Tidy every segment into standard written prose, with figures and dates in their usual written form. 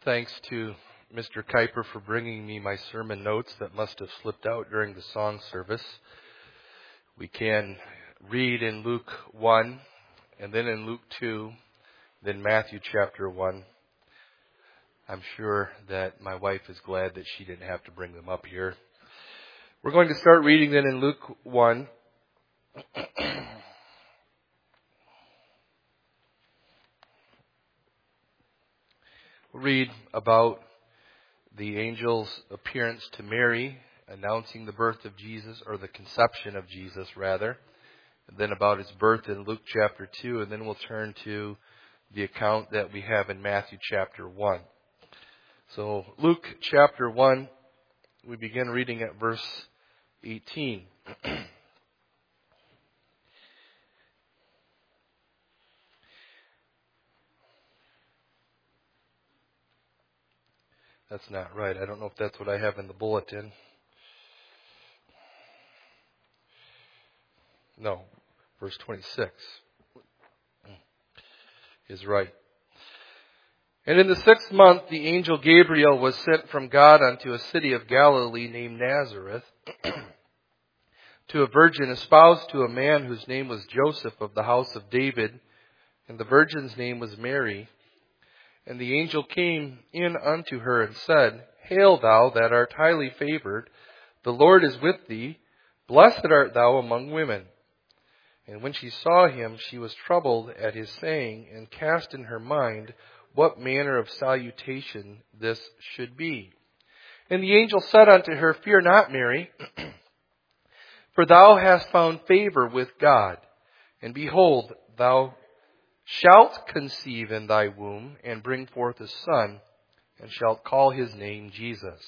Thanks to Mr. Kuiper for bringing me my sermon notes that must have slipped out during the song service. We can read in Luke 1, and then in Luke 2, then Matthew chapter 1. I'm sure that my wife is glad that she didn't have to bring them up here. We're going to start reading then in Luke 1. We'll read about the angel's appearance to Mary, announcing the birth of Jesus, or the conception of Jesus, rather. And then about his birth in Luke chapter 2, and then we'll turn to the account that we have in Matthew chapter 1. So, Luke chapter 1, we begin reading at verse 18. That's not right. I don't know if that's what I have in the bulletin. No, verse 26 is right. And in the 6th month, the angel Gabriel was sent from God unto a city of Galilee named Nazareth, to a virgin espoused to a man whose name was Joseph of the house of David, and the virgin's name was Mary. And the angel came in unto her and said, Hail thou that art highly favored, the Lord is with thee, blessed art thou among women. And when she saw him, she was troubled at his saying, and cast in her mind what manner of salutation this should be. And the angel said unto her, Fear not, Mary, for thou hast found favor with God. And behold, thou shalt conceive in thy womb, and bring forth a son, and shalt call his name Jesus.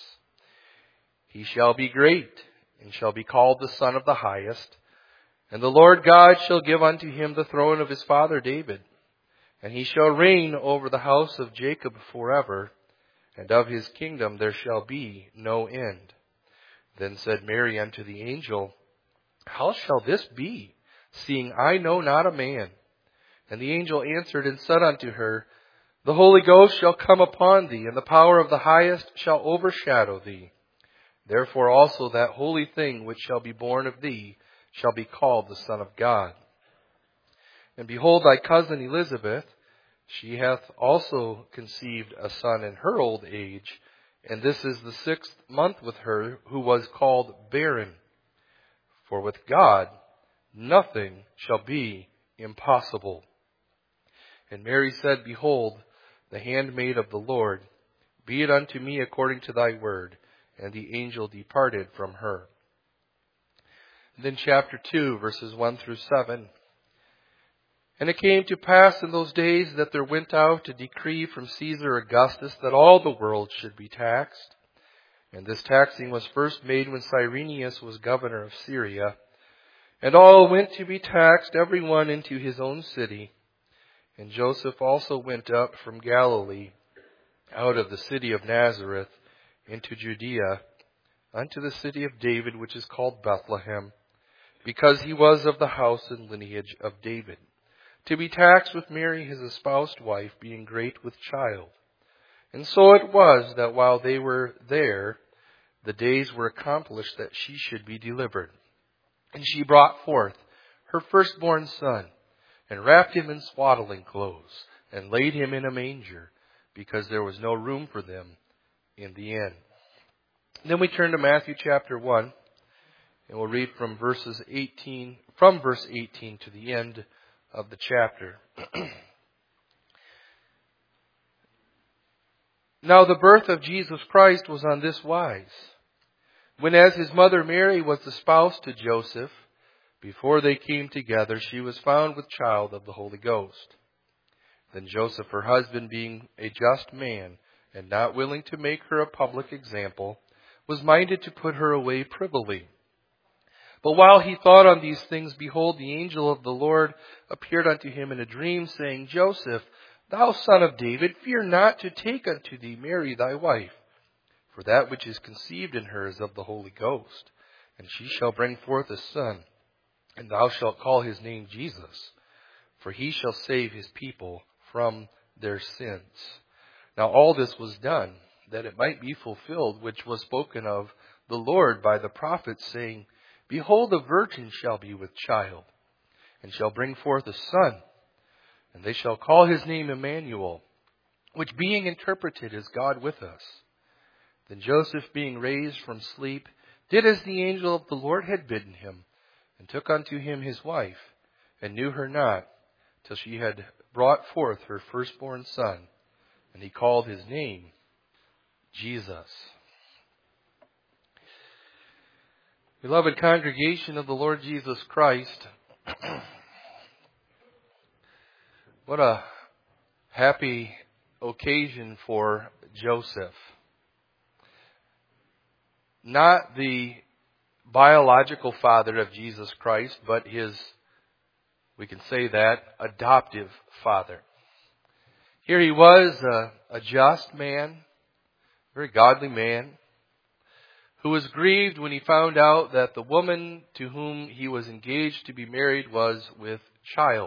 He shall be great, and shall be called the Son of the Highest. And the Lord God shall give unto him the throne of his father David. And he shall reign over the house of Jacob forever, and of his kingdom there shall be no end. Then said Mary unto the angel, How shall this be, seeing I know not a man? And the angel answered and said unto her, The Holy Ghost shall come upon thee, and the power of the Highest shall overshadow thee. Therefore also that holy thing which shall be born of thee shall be called the Son of God. And behold, thy cousin Elizabeth, she hath also conceived a son in her old age, and this is the 6th month with her, who was called barren. For with God nothing shall be impossible. And Mary said, Behold, the handmaid of the Lord, be it unto me according to thy word. And the angel departed from her. And then chapter 2, verses 1 through 7. And it came to pass in those days that there went out a decree from Caesar Augustus that all the world should be taxed. And this taxing was first made when Cyrenius was governor of Syria. And all went to be taxed, every one into his own city. And Joseph also went up from Galilee, out of the city of Nazareth, into Judea, unto the city of David, which is called Bethlehem, because he was of the house and lineage of David, to be taxed with Mary his espoused wife, being great with child. And so it was that while they were there, the days were accomplished that she should be delivered. And she brought forth her firstborn son, and wrapped him in swaddling clothes, and laid him in a manger, because there was no room for them in the inn. Then we turn to Matthew chapter 1, and we'll read from verse 18 to the end of the chapter. Now the birth of Jesus Christ was on this wise. When as his mother Mary was espoused to Joseph, before they came together, she was found with child of the Holy Ghost. Then Joseph, her husband, being a just man, and not willing to make her a public example, was minded to put her away privily. But while he thought on these things, behold, the angel of the Lord appeared unto him in a dream, saying, Joseph, thou son of David, fear not to take unto thee Mary thy wife, for that which is conceived in her is of the Holy Ghost, and she shall bring forth a son. And thou shalt call his name Jesus, for he shall save his people from their sins. Now all this was done, that it might be fulfilled, which was spoken of the Lord by the prophet, saying, Behold, a virgin shall be with child, and shall bring forth a son, and they shall call his name Emmanuel, which being interpreted is God with us. Then Joseph, being raised from sleep, did as the angel of the Lord had bidden him, and took unto him his wife, and knew her not, till she had brought forth her firstborn son, and he called his name Jesus. Beloved congregation of the Lord Jesus Christ, what a happy occasion for Joseph. Not the biological father of Jesus Christ, but his, we can say that, adoptive father. Here he was, a just man, very godly man, who was grieved when he found out that the woman to whom he was engaged to be married was with child.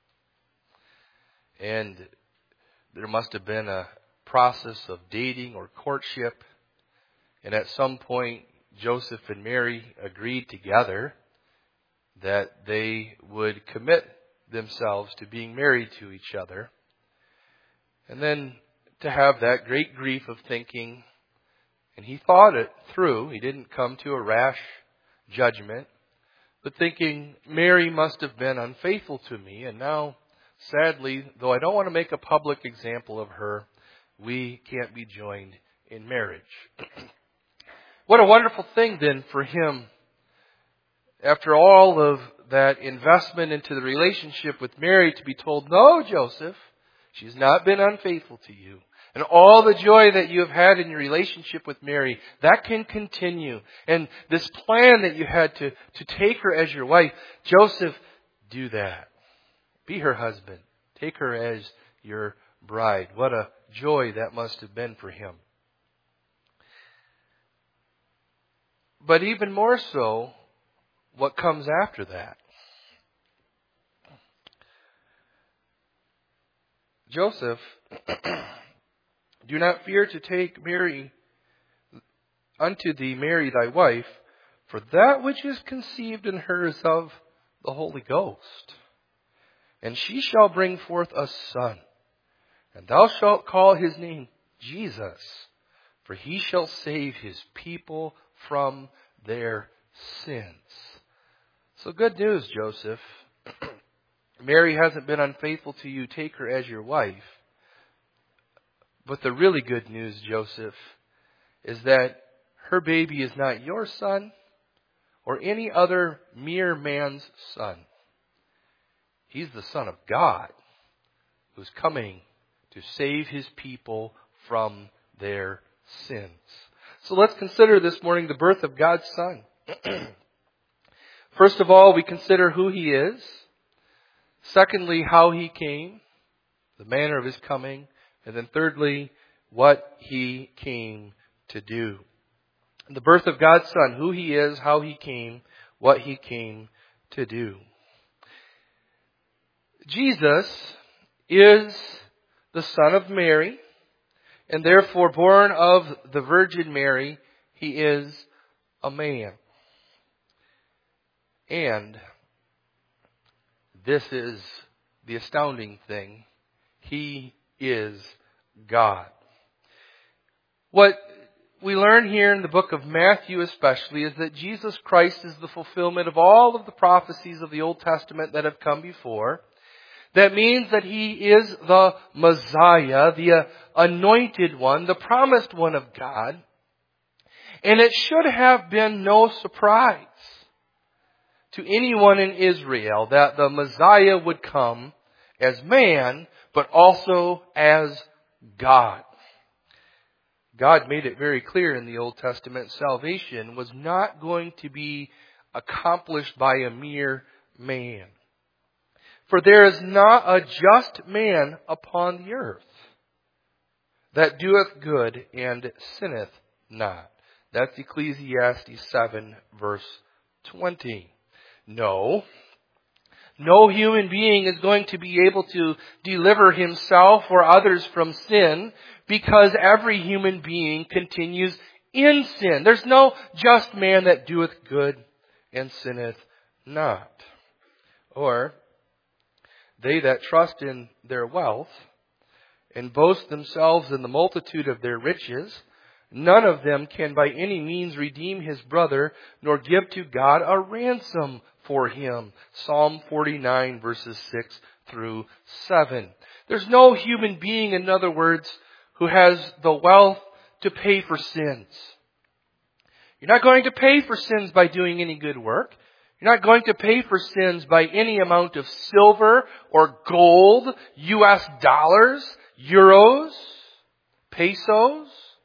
And there must have been a process of dating or courtship. And at some point, Joseph and Mary agreed together that they would commit themselves to being married to each other. And then to have that great grief of thinking, and he thought it through. He didn't come to a rash judgment, but thinking, Mary must have been unfaithful to me, and now, sadly, though I don't want to make a public example of her, we can't be joined in marriage. What a wonderful thing then for him, after all of that investment into the relationship with Mary, to be told, no, Joseph, she's not been unfaithful to you. And all the joy that you have had in your relationship with Mary, that can continue. And this plan that you had to take her as your wife, Joseph, do that. Be her husband. Take her as your bride. What a joy that must have been for him. But even more so, what comes after that? Joseph, do not fear to take Mary unto thee, Mary thy wife, for that which is conceived in her is of the Holy Ghost. And she shall bring forth a son, and thou shalt call his name Jesus, for he shall save his people from their sins. So good news, Joseph. Mary hasn't been unfaithful to you. Take her as your wife. But the really good news, Joseph, is that her baby is not your son or any other mere man's son. He's the Son of God who's coming to save his people from their sins. So let's consider this morning the birth of God's Son. First of all, we consider who he is. Secondly, how he came, the manner of his coming. And then thirdly, what he came to do. The birth of God's Son, who he is, how he came, what he came to do. Jesus is the Son of Mary, and therefore born of the Virgin Mary, he is a man. And this is the astounding thing. He is God. What we learn here in the book of Matthew especially is that Jesus Christ is the fulfillment of all of the prophecies of the Old Testament that have come before. That means that he is the Messiah, the anointed one, the promised one of God. And it should have been no surprise to anyone in Israel that the Messiah would come as man, but also as God. God made it very clear in the Old Testament, salvation was not going to be accomplished by a mere man. For there is not a just man upon the earth that doeth good and sinneth not. That's Ecclesiastes 7 verse 20. No, No human being is going to be able to deliver himself or others from sin because every human being continues in sin. There's no just man that doeth good and sinneth not. Or, they that trust in their wealth and boast themselves in the multitude of their riches, none of them can by any means redeem his brother, nor give to God a ransom for him. Psalm 49 verses 6 through 7. There's no human being, in other words, who has the wealth to pay for sins. You're not going to pay for sins by doing any good work. You're not going to pay for sins by any amount of silver or gold, US dollars, euros, pesos.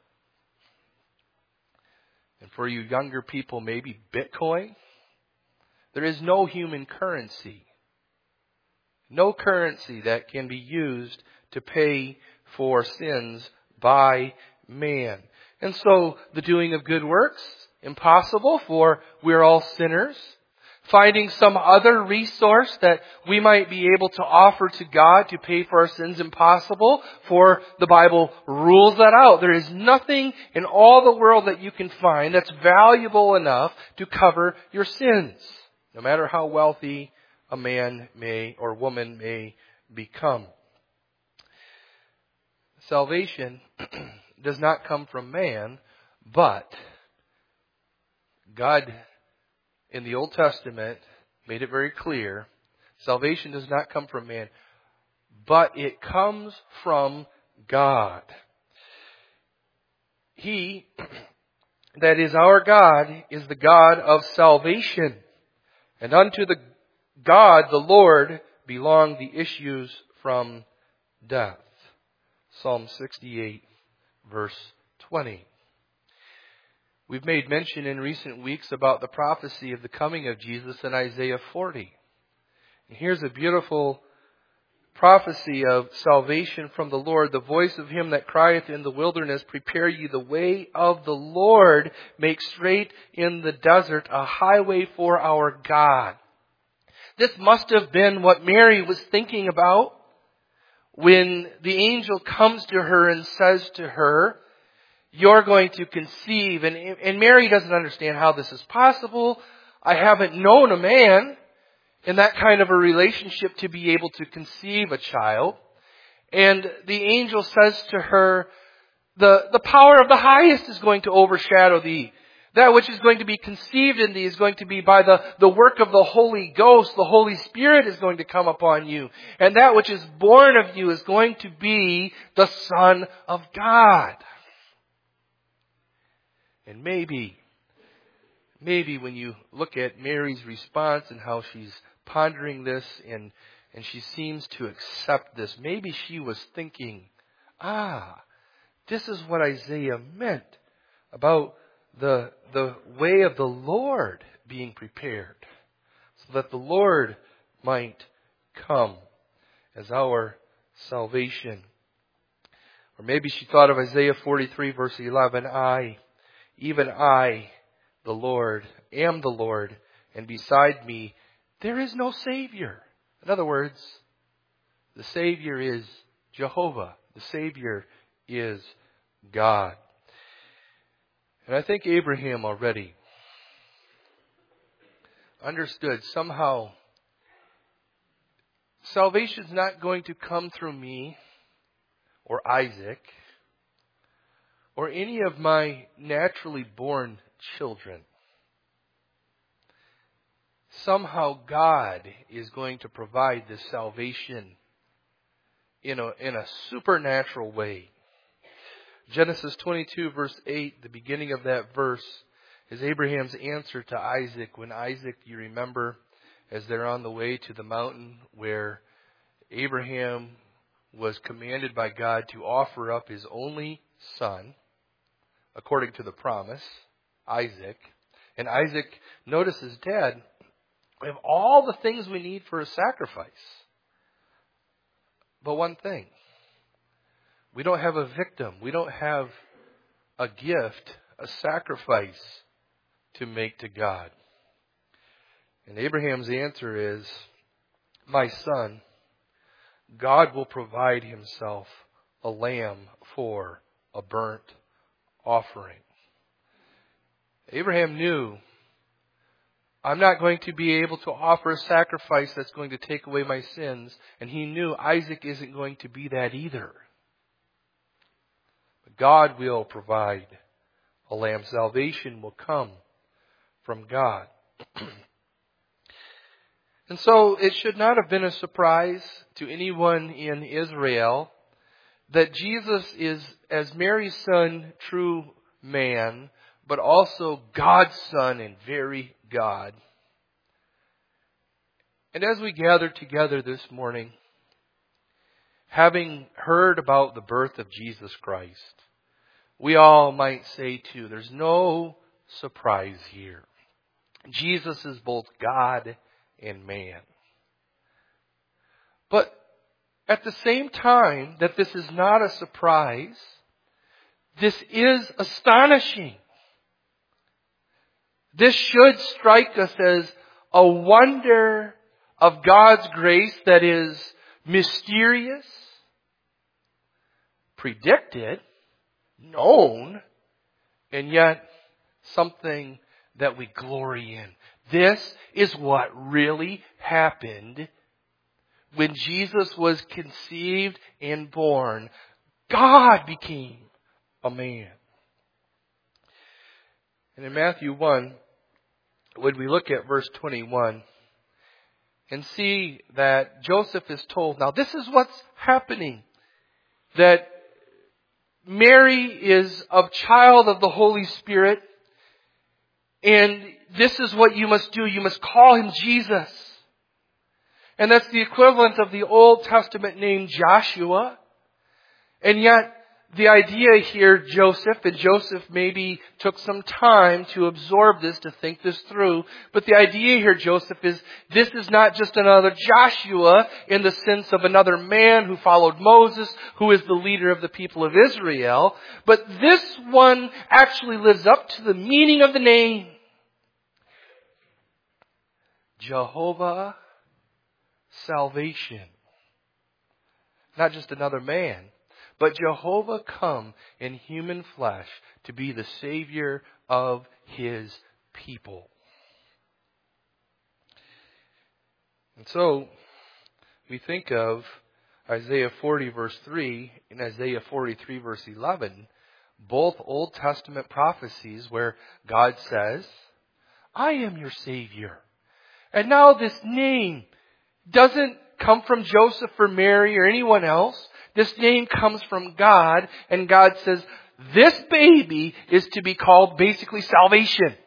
And for you younger people, maybe Bitcoin. There is no human currency. No currency that can be used to pay for sins by man. And so the doing of good works, impossible, for we're all sinners. Finding some other resource that we might be able to offer to God to pay for our sins, impossible, for the Bible rules that out. There is nothing in all the world that you can find that's valuable enough to cover your sins, no matter how wealthy a man may or woman may become. Salvation does not come from man, but God in the Old Testament made it very clear. Salvation does not come from man, but it comes from God. He, that is our God, is the God of salvation. And unto the God, the Lord, belong the issues from death. Psalm 68, verse 20. We've made mention in recent weeks about the prophecy of the coming of Jesus in Isaiah 40. And here's a beautiful prophecy of salvation from the Lord. The voice of him that crieth in the wilderness, prepare ye the way of the Lord, make straight in the desert a highway for our God. This must have been what Mary was thinking about when the angel comes to her and says to her, you're going to conceive. And Mary doesn't understand how this is possible. I haven't known a man in that kind of a relationship to be able to conceive a child. And the angel says to her, the power of the highest is going to overshadow thee. That which is going to be conceived in thee is going to be by the work of the Holy Ghost. The Holy Spirit is going to come upon you. And that which is born of you is going to be the Son of God. And maybe when you look at Mary's response and how she's pondering this and she seems to accept this, maybe she was thinking, this is what Isaiah meant about the way of the Lord being prepared, so that the Lord might come as our salvation. Or maybe she thought of Isaiah 43 verse 11, even I, the Lord, am the Lord, and beside me there is no Savior. In other words, the Savior is Jehovah. The Savior is God. And I think Abraham already understood somehow salvation's not going to come through me or Isaac or any of my naturally born children. Somehow God is going to provide this salvation in a supernatural way. Genesis 22 verse 8, the beginning of that verse, is Abraham's answer to Isaac. When Isaac, you remember, as they're on the way to the mountain where Abraham was commanded by God to offer up his only son, according to the promise, Isaac. And Isaac notices, Dad, we have all the things we need for a sacrifice. But one thing, we don't have a victim. We don't have a gift, a sacrifice to make to God. And Abraham's answer is, my son, God will provide himself a lamb for a burnt offering. Abraham knew, I'm not going to be able to offer a sacrifice that's going to take away my sins. And he knew Isaac isn't going to be that either. But God will provide a lamb. Salvation will come from God. And so it should not have been a surprise to anyone in Israel that Jesus is, as Mary's son, true man, but also God's Son and very God. And as we gather together this morning, having heard about the birth of Jesus Christ, we all might say too, there's no surprise here. Jesus is both God and man. But at the same time that this is not a surprise, this is astonishing. This should strike us as a wonder of God's grace that is mysterious, predicted, known, and yet something that we glory in. This is what really happened when Jesus was conceived and born. God became a man. And in Matthew 1, when we look at verse 21 and see that Joseph is told, now this is what's happening, that Mary is a child of the Holy Spirit, and this is what you must do. You must call him Jesus. And that's the equivalent of the Old Testament name Joshua. And yet, the idea here, Joseph maybe took some time to absorb this, to think this through. But the idea here, Joseph, is this is not just another Joshua in the sense of another man who followed Moses, who is the leader of the people of Israel. But this one actually lives up to the meaning of the name. Jehovah Salvation. Not just another man, but Jehovah come in human flesh to be the Savior of His people. And so, we think of Isaiah 40 verse 3 and Isaiah 43 verse 11, both Old Testament prophecies where God says, I am your Savior. And now this name doesn't come from Joseph or Mary or anyone else. This name comes from God, and God says, this baby is to be called basically salvation.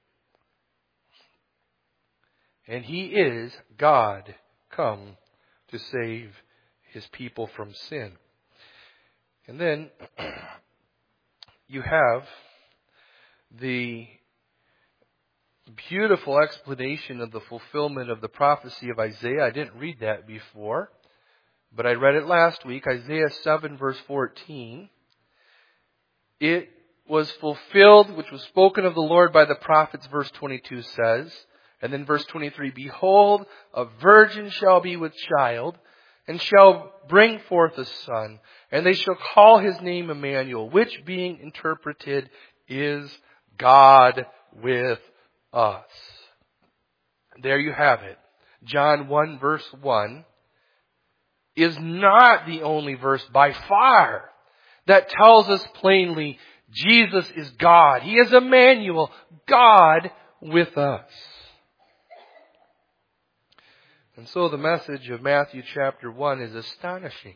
And He is God come to save His people from sin. And then you have the beautiful explanation of the fulfillment of the prophecy of Isaiah. I didn't read that before, but I read it last week. Isaiah 7 verse 14. It was fulfilled, which was spoken of the Lord by the prophets, verse 22 says. And then verse 23, behold, a virgin shall be with child, and shall bring forth a son, and they shall call his name Emmanuel, which being interpreted is God with us. There you have it. John 1 verse 1 is not the only verse by far that tells us plainly Jesus is God. He is Emmanuel, God with us. And so the message of Matthew chapter 1 is astonishing.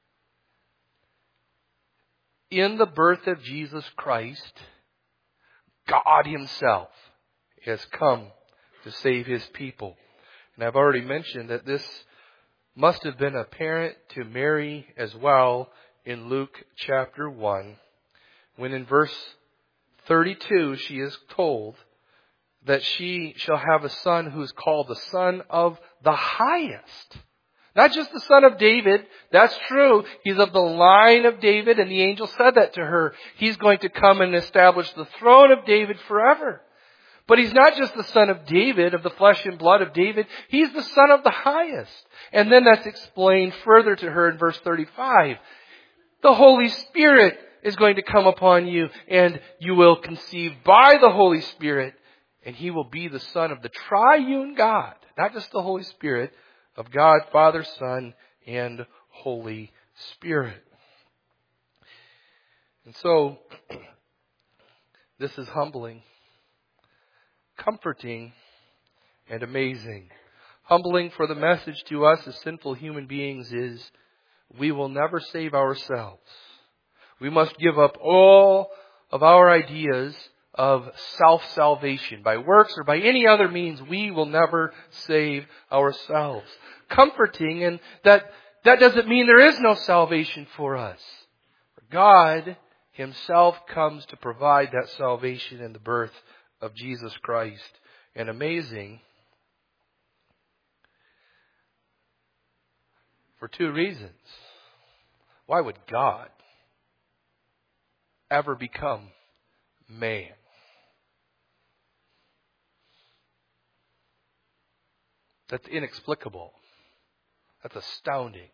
In the birth of Jesus Christ, God Himself has come to save His people. And I've already mentioned that this must have been apparent to Mary as well in Luke chapter 1, when in verse 32 she is told that she shall have a son who is called the Son of the Highest. Not just the son of David. That's true. He's of the line of David, and the angel said that to her. He's going to come and establish the throne of David forever. But He's not just the Son of David, of the flesh and blood of David. He's the Son of the highest. And then that's explained further to her in verse 35. The Holy Spirit is going to come upon you, and you will conceive by the Holy Spirit, and He will be the Son of the triune God. Not just the Holy Spirit, of God, Father, Son, and Holy Spirit. And so, this is humbling, comforting, and amazing. Humbling for the message to us as sinful human beings is, we will never save ourselves. We must give up all of our ideas of self-salvation. By works or by any other means, we will never save ourselves. Comforting, and that doesn't mean there is no salvation for us. God Himself comes to provide that salvation in the birth of Jesus Christ. And amazing for two reasons. Why would God ever become man? That's inexplicable. That's astounding.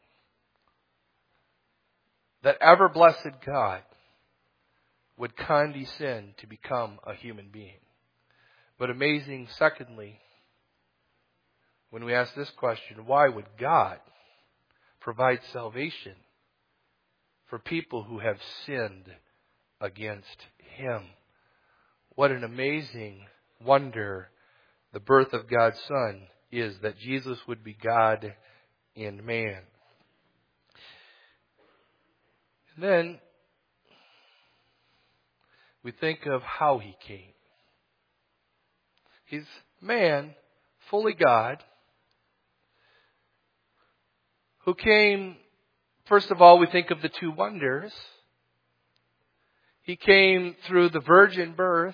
That ever blessed God would condescend to become a human being. But amazing, secondly, when we ask this question, why would God provide salvation for people who have sinned against Him? What an amazing wonder the birth of God's Son is, that Jesus would be God and man. And then we think of how He came. He's man, fully God, who came, first of all, we think of the two wonders. He came through the virgin birth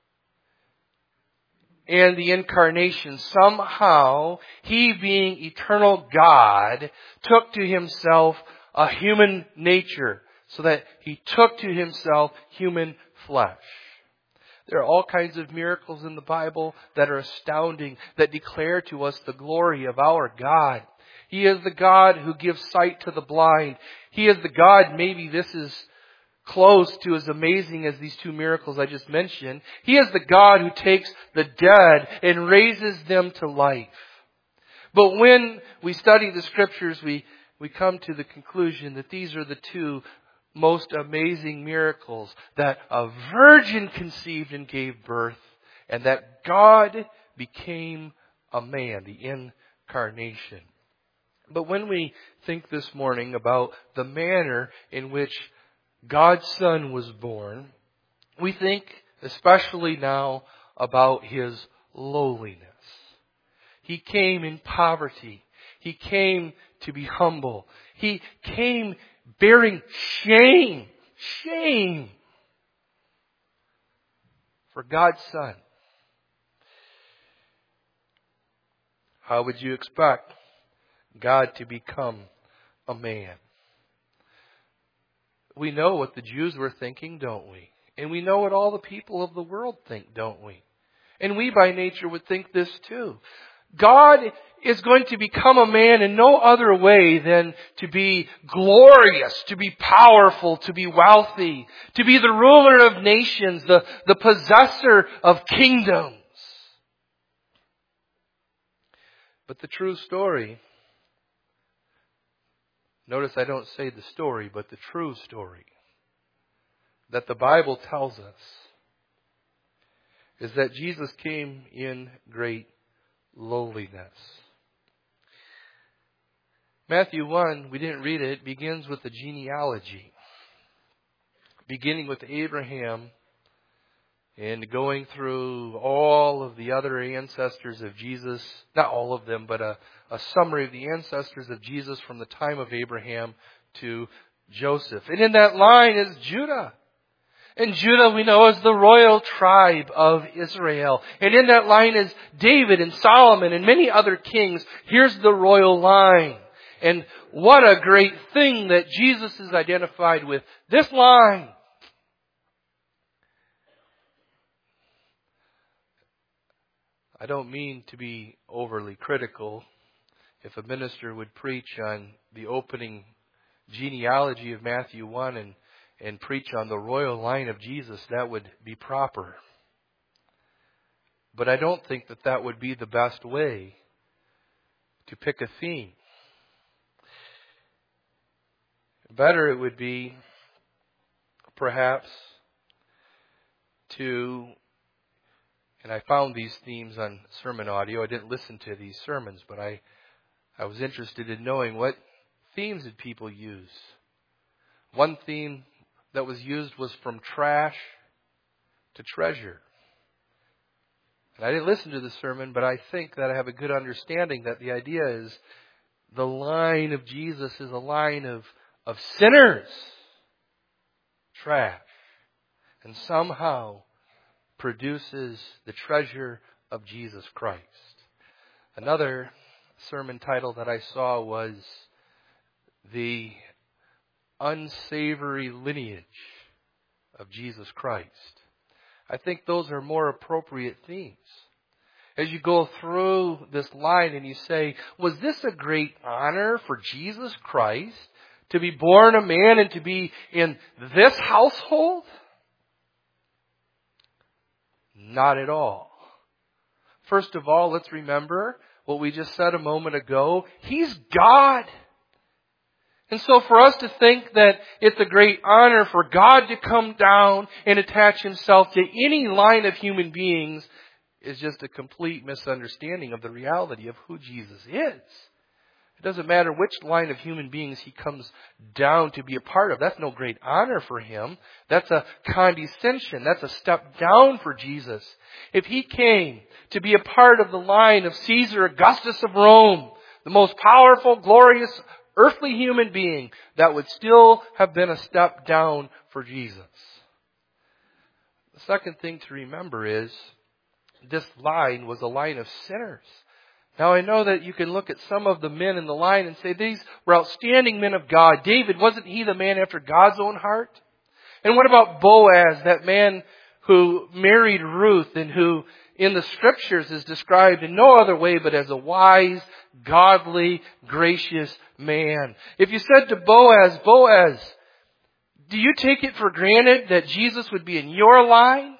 and the incarnation. Somehow, He, being eternal God, took to Himself a human nature, so that He took to Himself human flesh. There are all kinds of miracles in the Bible that are astounding, that declare to us the glory of our God. He is the God who gives sight to the blind. He is the God, maybe this is close to as amazing as these two miracles I just mentioned. He is the God who takes the dead and raises them to life. But when we study the Scriptures, we come to the conclusion that these are the two most amazing miracles, that a virgin conceived and gave birth, and that God became a man, the incarnation. But when we think this morning about the manner in which God's Son was born, we think especially now about His lowliness. He came in poverty. He came to be humble. He came bearing shame for God's Son. How would you expect God to become a man? We know what the Jews were thinking, don't we? And we know what all the people of the world think, don't we? And we by nature would think this too. God is going to become a man in no other way than to be glorious, to be powerful, to be wealthy, to be the ruler of nations, the possessor of kingdoms. But the true story, notice I don't say the story, but the true story that the Bible tells us is that Jesus came in great lowliness. Matthew 1, we didn't read it, begins with the genealogy. Beginning with Abraham and going through all of the other ancestors of Jesus. Not all of them, but a summary of the ancestors of Jesus from the time of Abraham to Joseph. And in that line is Judah. And Judah, we know, is the royal tribe of Israel. And in that line is David and Solomon and many other kings. Here's the royal line. And what a great thing that Jesus is identified with this line. I don't mean to be overly critical. If a minister would preach on the opening genealogy of Matthew 1 and preach on the royal line of Jesus, that would be proper. But I don't think that that would be the best way to pick a theme. Better it would be, perhaps, to, and I found these themes on sermon audio. I didn't listen to these sermons, but I was interested in knowing what themes did people use. One theme that was used was from trash to treasure. And I didn't listen to the sermon, but I think that I have a good understanding that the idea is the line of Jesus is a line of sinners, trash, and somehow produces the treasure of Jesus Christ. Another sermon title that I saw was The Unsavory Lineage of Jesus Christ. I think those are more appropriate themes. As you go through this line and you say, was this a great honor for Jesus Christ to be born a man and to be in this household? Not at all. First of all, let's remember what we just said a moment ago. He's God. And so for us to think that it's a great honor for God to come down and attach Himself to any line of human beings is just a complete misunderstanding of the reality of who Jesus is. It doesn't matter which line of human beings He comes down to be a part of. That's no great honor for Him. That's a condescension. That's a step down for Jesus. If He came to be a part of the line of Caesar Augustus of Rome, the most powerful, glorious, earthly human being, that would still have been a step down for Jesus. The second thing to remember is this line was a line of sinners. Now I know that you can look at some of the men in the line and say these were outstanding men of God. David, wasn't he the man after God's own heart? And what about Boaz, that man who married Ruth and who in the Scriptures is described in no other way but as a wise, godly, gracious man? If you said to Boaz, Boaz, do you take it for granted that Jesus would be in your line?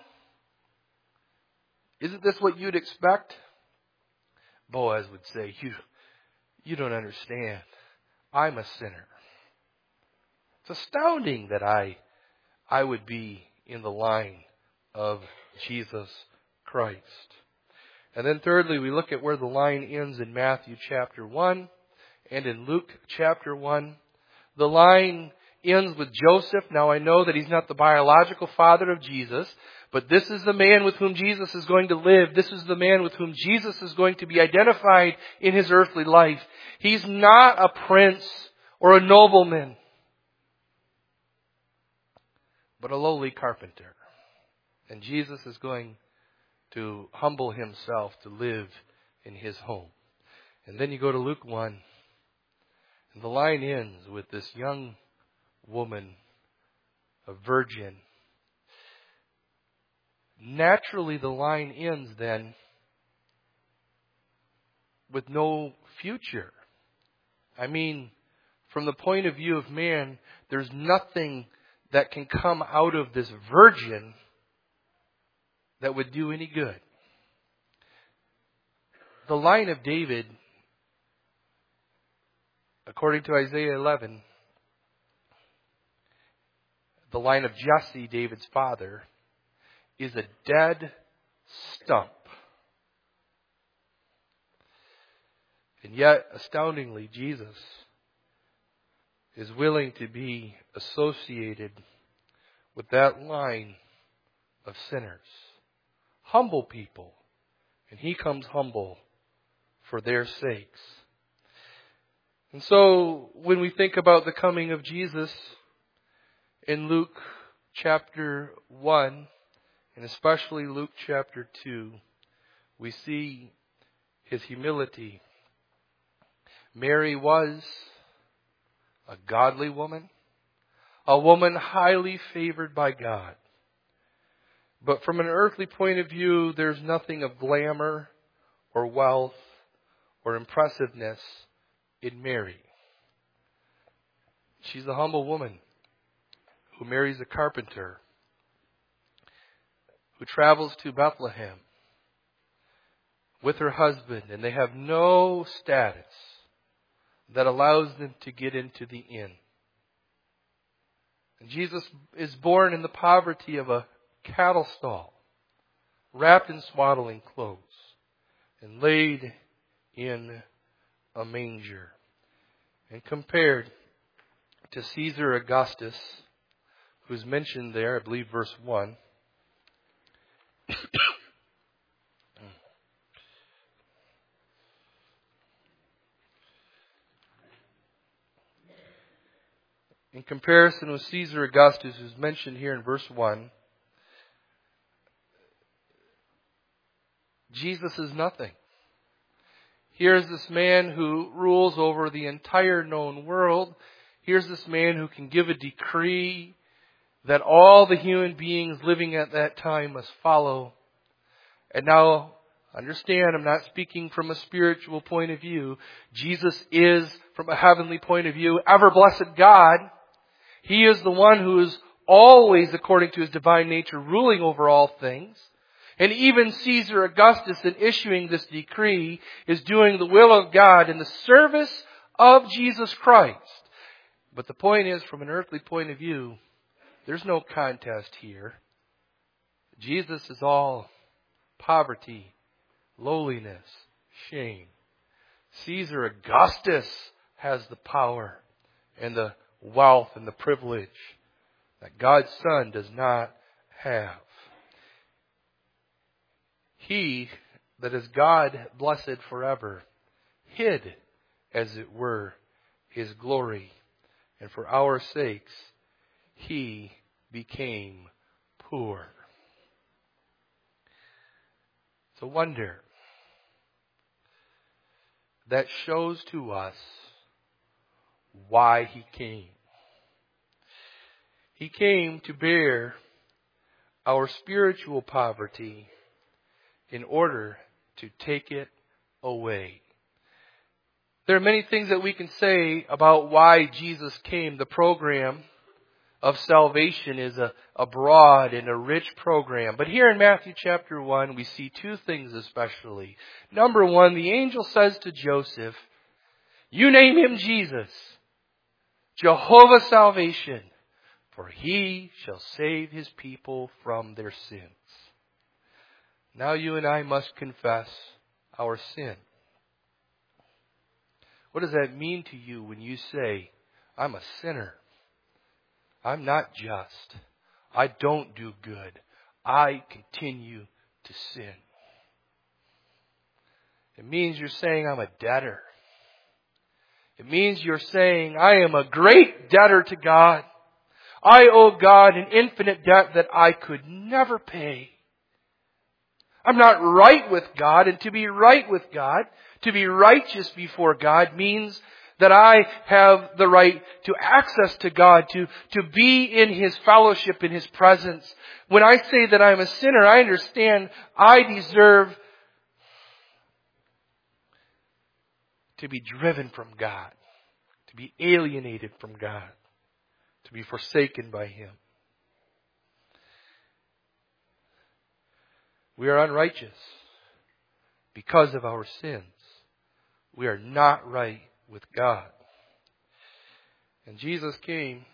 Isn't this what you'd expect? Boaz would say, you don't understand. I'm a sinner. It's astounding that I would be in the line of Jesus Christ. And then thirdly, we look at where the line ends in Matthew chapter 1 and in Luke chapter 1. The line ends with Joseph. Now I know that he's not the biological father of Jesus, but this is the man with whom Jesus is going to live. This is the man with whom Jesus is going to be identified in His earthly life. He's not a prince or a nobleman, but a lowly carpenter. And Jesus is going to humble Himself to live in His home. And then you go to Luke 1, and the line ends with this young woman, a virgin. Naturally, the line ends then with no future. I mean, from the point of view of man, there's nothing that can come out of this virgin that would do any good. The line of David, according to Isaiah 11, the line of Jesse, David's father, is a dead stump. And yet, astoundingly, Jesus is willing to be associated with that line of sinners. Humble people. And He comes humble for their sakes. And so, when we think about the coming of Jesus in Luke chapter 1, and especially Luke chapter 2, we see His humility. Mary was a godly woman, a woman highly favored by God. But from an earthly point of view, there's nothing of glamour or wealth or impressiveness in Mary. She's a humble woman who marries a carpenter, who travels to Bethlehem with her husband, and they have no status that allows them to get into the inn. And Jesus is born in the poverty of a cattle stall, wrapped in swaddling clothes, and laid in a manger. And compared to Caesar Augustus, who's mentioned there, I believe verse 1, in comparison with Caesar Augustus, who's mentioned here in verse 1, Jesus is nothing. Here's this man who rules over the entire known world. Here's this man who can give a decree that all the human beings living at that time must follow. And now, understand, I'm not speaking from a spiritual point of view. Jesus is, from a heavenly point of view, ever blessed God. He is the one who is always, according to His divine nature, ruling over all things. And even Caesar Augustus, in issuing this decree, is doing the will of God in the service of Jesus Christ. But the point is, from an earthly point of view, there's no contest here. Jesus is all poverty, lowliness, shame. Caesar Augustus has the power and the wealth and the privilege that God's Son does not have. He that is God blessed forever hid, as it were, His glory, and for our sakes He became poor. It's a wonder that shows to us why He came. He came to bear our spiritual poverty in order to take it away. There are many things that we can say about why Jesus came. The program of salvation is a broad and a rich program. But here in Matthew chapter 1, we see two things especially. Number one, the angel says to Joseph, "You name him Jesus, Jehovah salvation, for He shall save His people from their sins." Now you and I must confess our sin. What does that mean to you when you say, "I'm a sinner. I'm not just. I don't do good. I continue to sin"? It means you're saying, "I'm a debtor." It means you're saying, "I am a great debtor to God. I owe God an infinite debt that I could never pay. I'm not right with God," and to be right with God, to be righteous before God, means that I have the right to access to God, to be in His fellowship, in His presence. When I say that I'm a sinner, I understand I deserve to be driven from God, to be alienated from God, to be forsaken by Him. We are unrighteous because of our sins. We are not right with God. And Jesus came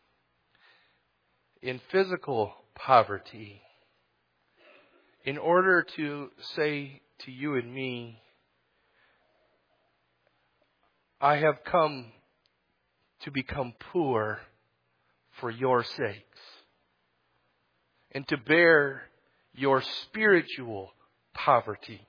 in physical poverty in order to say to you and me, "I have come to become poor for your sakes, and to bear your spiritual poverty."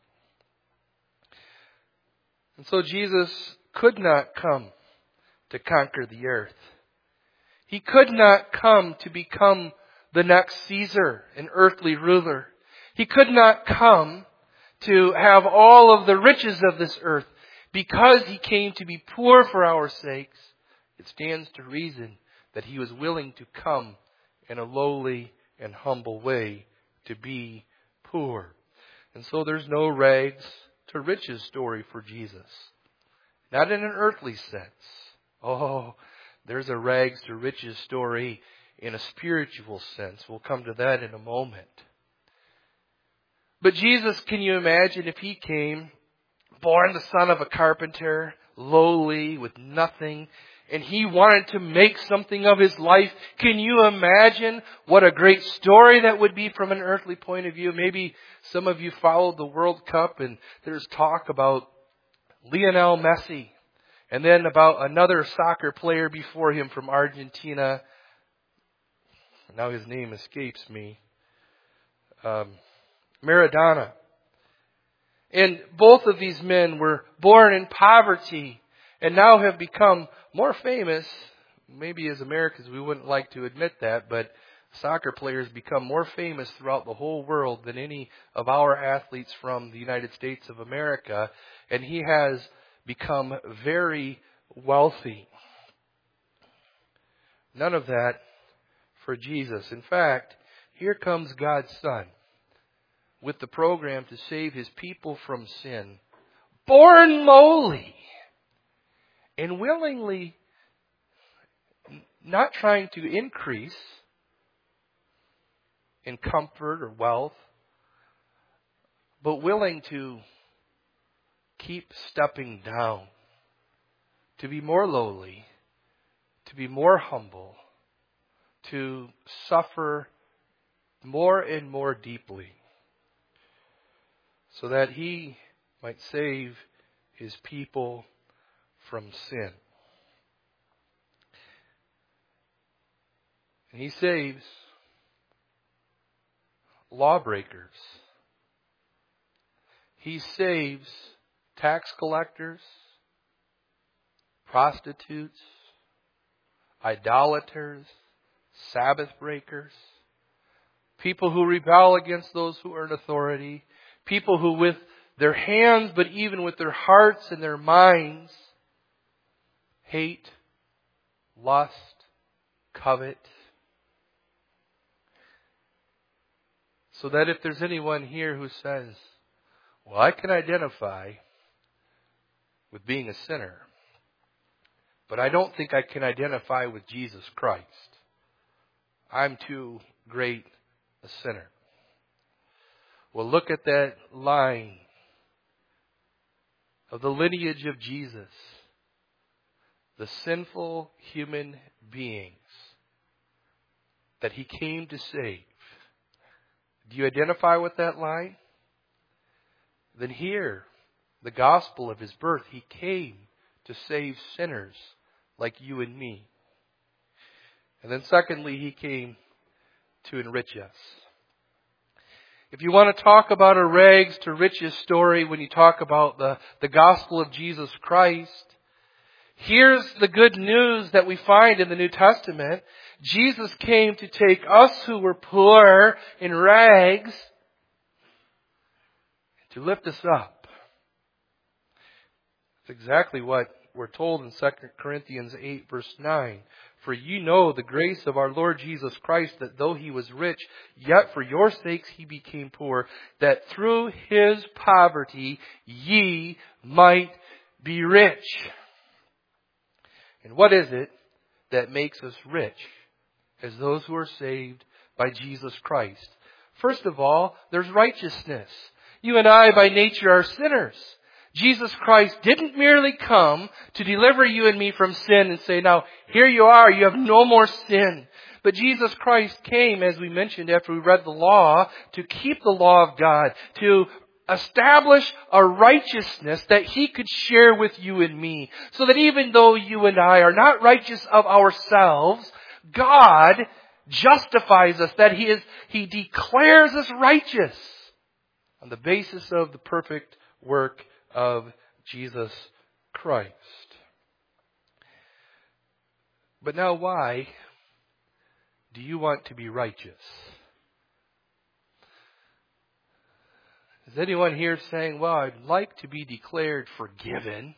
And so Jesus could not come to conquer the earth. He could not come to become the next Caesar, an earthly ruler. He could not come to have all of the riches of this earth. Because He came to be poor for our sakes, it stands to reason that He was willing to come in a lowly and humble way to be poor. And so there's no rags to riches story for Jesus. Not in an earthly sense. Oh, there's a rags to riches story in a spiritual sense. We'll come to that in a moment. But Jesus, can you imagine if He came, born the son of a carpenter, lowly, with nothing, and He wanted to make something of His life? Can you imagine what a great story that would be from an earthly point of view? Maybe some of you followed the World Cup and there's talk about Lionel Messi and then about another soccer player before him from Argentina. Now his name escapes me. Maradona. And both of these men were born in poverty and now have become more famous. Maybe as Americans we wouldn't like to admit that, but soccer players become more famous throughout the whole world than any of our athletes from the United States of America. And he has become very wealthy. None of that for Jesus. In fact, here comes God's Son with the program to save His people from sin. Born lowly and willingly not trying to increase in comfort or wealth, but willing to keep stepping down, to be more lowly, to be more humble, to suffer more and more deeply, so that He might save His people from sin. And He saves lawbreakers. He saves tax collectors, prostitutes, idolaters, Sabbath breakers, people who rebel against those who are in authority, people who with their hands, but even with their hearts and their minds, hate, lust, covet. So that if there's anyone here who says, well, I can identify with being a sinner, but I don't think I can identify with Jesus Christ. I'm too great a sinner. Well, look at that line of the lineage of Jesus. The sinful human beings that He came to save. Do you identify with that line? Then hear the gospel of His birth. He came to save sinners like you and me. And then secondly, He came to enrich us. If you want to talk about a rags to riches story when you talk about the gospel of Jesus Christ, here's the good news that we find in the New Testament. Jesus came to take us who were poor in rags to lift us up. That's exactly what we're told in 2 Corinthians 8 verse 9. For you know the grace of our Lord Jesus Christ, that though He was rich, yet for your sakes He became poor, that through His poverty ye might be rich. And what is it that makes us rich as those who are saved by Jesus Christ? First of all, there's righteousness. You and I by nature are sinners. Jesus Christ didn't merely come to deliver you and me from sin and say, now, here you are, you have no more sin. But Jesus Christ came, as we mentioned after we read the law, to keep the law of God, to establish a righteousness that He could share with you and me. So that even though you and I are not righteous of ourselves, God justifies us, that He declares us righteous on the basis of the perfect work of Jesus Christ. But now why do you want to be righteous? Is anyone here saying, well, I'd like to be declared forgiven,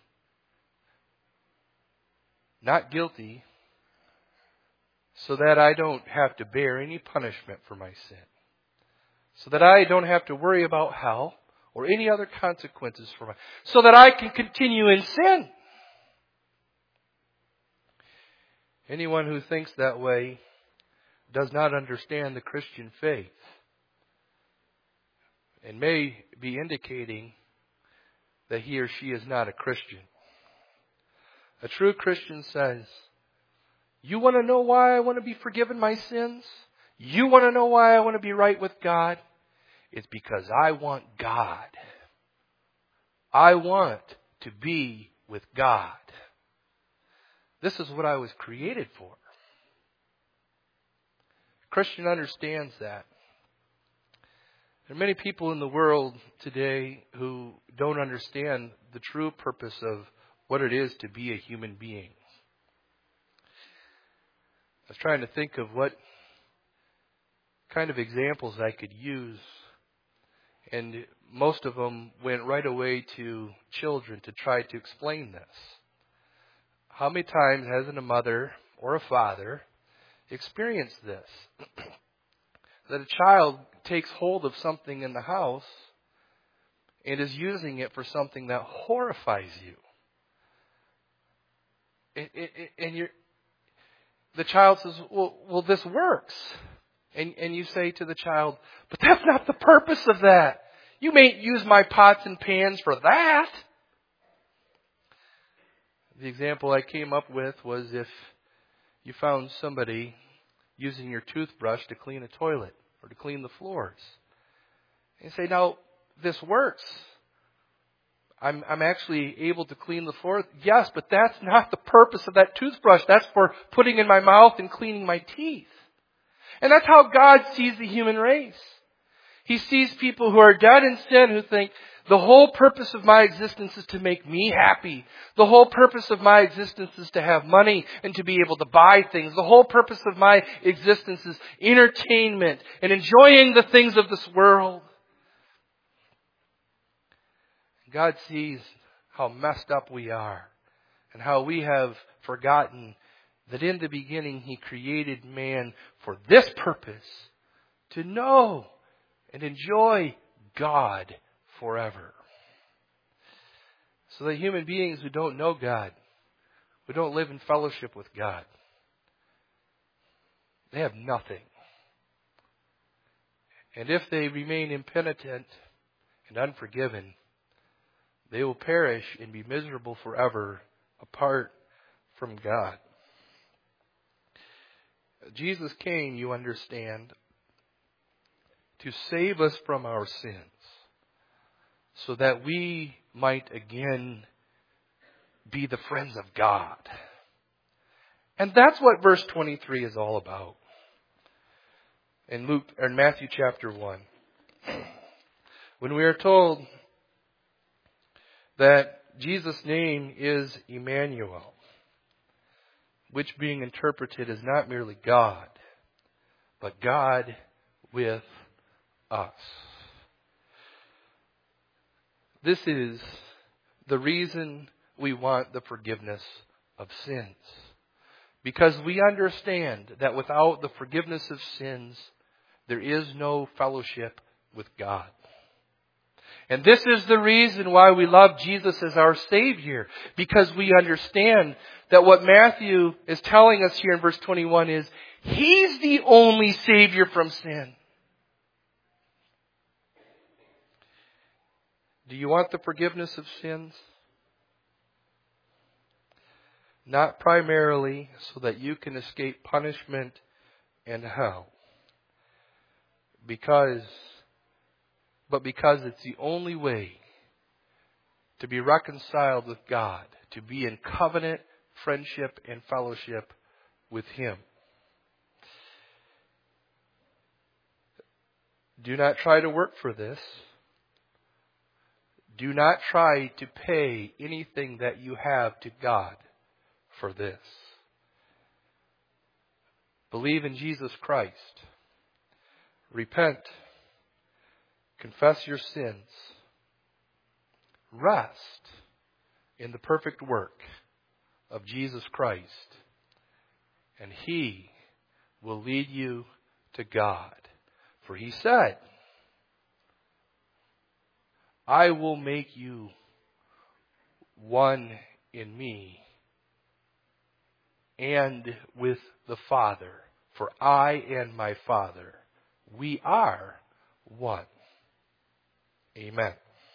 not guilty, so that I don't have to bear any punishment for my sin? So that I don't have to worry about hell or any other consequences for me, so that I can continue in sin. Anyone who thinks that way does not understand the Christian faith and may be indicating that he or she is not a Christian. A true Christian says, you want to know why I want to be forgiven my sins? You want to know why I want to be right with God? It's because I want God. I want to be with God. This is what I was created for. A Christian understands that. There are many people in the world today who don't understand the true purpose of what it is to be a human being. I was trying to think of what kind of examples I could use, and most of them went right away to children to try to explain this. How many times hasn't a mother or a father experienced this? That a child takes hold of something in the house and is using it for something that horrifies you. And the child says, well, this works. And you say to the child, but that's not the purpose of that. You may use my pots and pans for that. The example I came up with was if you found somebody using your toothbrush to clean a toilet or to clean the floors. And you say, now, this works. I'm actually able to clean the floor. Yes, but that's not the purpose of that toothbrush. That's for putting in my mouth and cleaning my teeth. And that's how God sees the human race. He sees people who are dead in sin who think, the whole purpose of my existence is to make me happy. The whole purpose of my existence is to have money and to be able to buy things. The whole purpose of my existence is entertainment and enjoying the things of this world. God sees how messed up we are and how we have forgotten that in the beginning He created man for this purpose, to know and enjoy God forever. So that human beings who don't know God, who don't live in fellowship with God, they have nothing. And if they remain impenitent and unforgiven, they will perish and be miserable forever apart from God. Jesus came, you understand, to save us from our sins, so that we might again be the friends of God. And that's what verse 23 is all about. In Matthew chapter 1, when we are told that Jesus' name is Emmanuel, which being interpreted is not merely God, but God with us. This is the reason we want the forgiveness of sins. Because we understand that without the forgiveness of sins, there is no fellowship with God. And this is the reason why we love Jesus as our Savior. Because we understand that what Matthew is telling us here in verse 21 is, He's the only Savior from sin. Do you want the forgiveness of sins? Not primarily so that you can escape punishment and hell, but because it's the only way to be reconciled with God, to be in covenant, friendship, and fellowship with Him. Do not try to work for this. Do not try to pay anything that you have to God for this. Believe in Jesus Christ. Repent. Confess your sins. Rest in the perfect work of Jesus Christ. And He will lead you to God. For He said, I will make you one in me and with the Father. For I and my Father, we are one. Amen.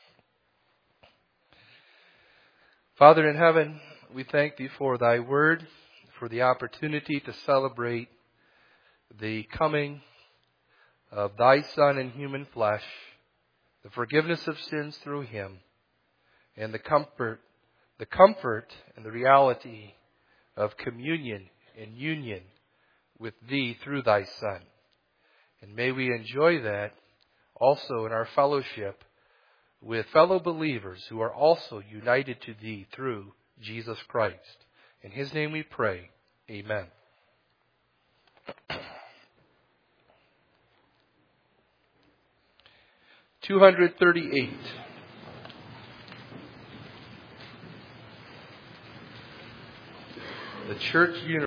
Father in heaven, we thank Thee for Thy word, for the opportunity to celebrate the coming of Thy Son in human flesh, the forgiveness of sins through Him, and the comfort and the reality of communion and union with Thee through Thy Son. And may we enjoy that also in our fellowship with fellow believers who are also united to Thee through Jesus Christ. In His name we pray. Amen. (238). The Church Universal.